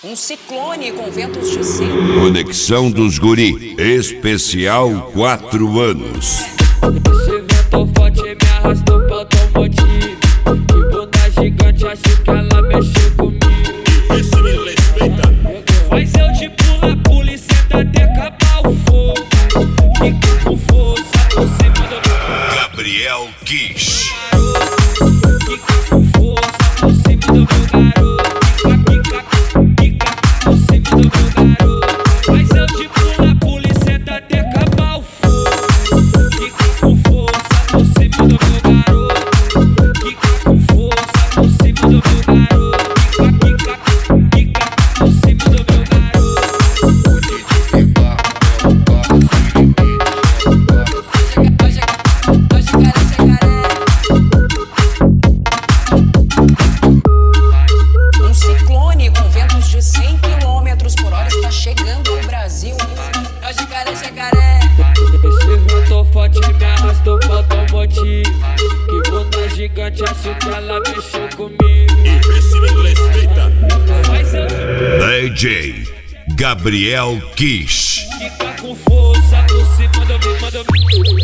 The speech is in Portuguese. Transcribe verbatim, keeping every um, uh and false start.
Um ciclone com ventos de centro. Conexão dos Guri, especial quatro anos. Esse vento forte me arrastou pro automotivo. Que bunda gigante, acho que ela mexeu comigo. Esse me respeita. Faz eu te pular, polícia até acabar o fogo. Fica com força por cima do meu Gabriel Kish. garoto. Fica com força por cima do meu garoto. Fica, fica, fica por cima do meu garoto. Faz eu te pular, polícia até acabar o fogo. Fica com força por cima do meu garoto. Fica com força por cima do meu garoto. Fica, fica, fica por cima do meu Um ciclone com ventos de cem quilômetros por hora está chegando ao Brasil. jacaré, jacaré. Esse vento forte me arrastou pro automotivo. Que bunda gigante, acho que ela mexeu comigo. Esse me respeita. Faz eu D J Gabriel Kish. ficar com força por cima do meu, do meu.